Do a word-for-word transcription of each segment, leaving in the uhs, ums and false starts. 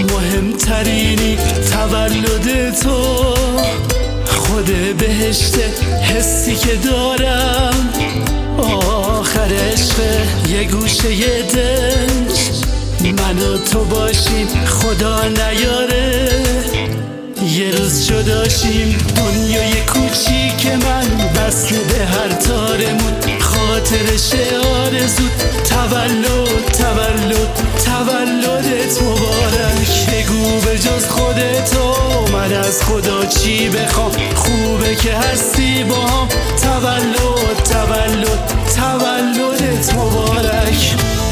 مهمترینی تولد تو، خود بهشت حسی که دارم، آخر عشق یه گوشه یه دنج، من و تو باشیم خدا نیاره، یه روز جداشیم دنیای کوچیک من، وصل به هر تارمون خاطرش آرزود، تولد تولد تولدت مبارک. بگو به جز خودتو من از خدا چی بخوام، خوبه که هستی با هم، تولد تولد تولدت مبارک.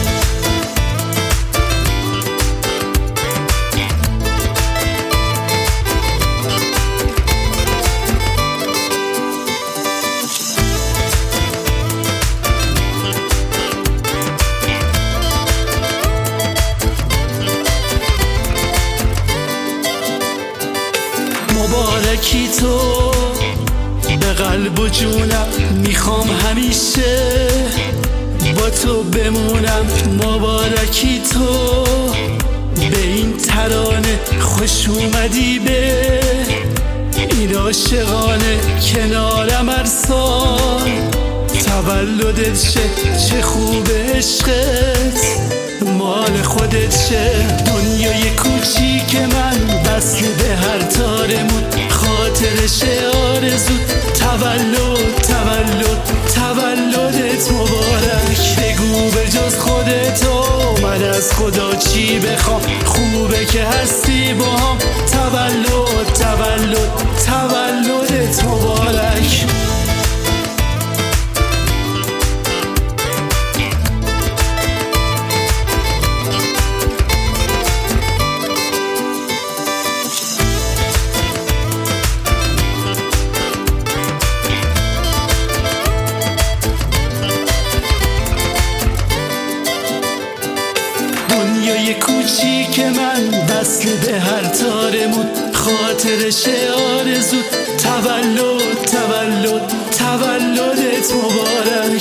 مبارکی تو به قلب و جونم، میخوام همیشه با تو بمونم. مبارکی تو به این ترانه، خوش اومدی به این عاشقانه، کنارم هر سال تولدت شه، چه خوب عشقت مال خودت شه، دنیای کوچیک من وصل به هر تارمون خاطرش آرزود، تولد تولد تولدت مبارک. بگو به جز خودتو من از خدا چی بخوام، خوبه که هستی با هم، تولد تولد تولدت مبارک. دنیای کوچیک من وصل به هر تارمون خاطرش آرزود، تولد تولد تولدت مبارک.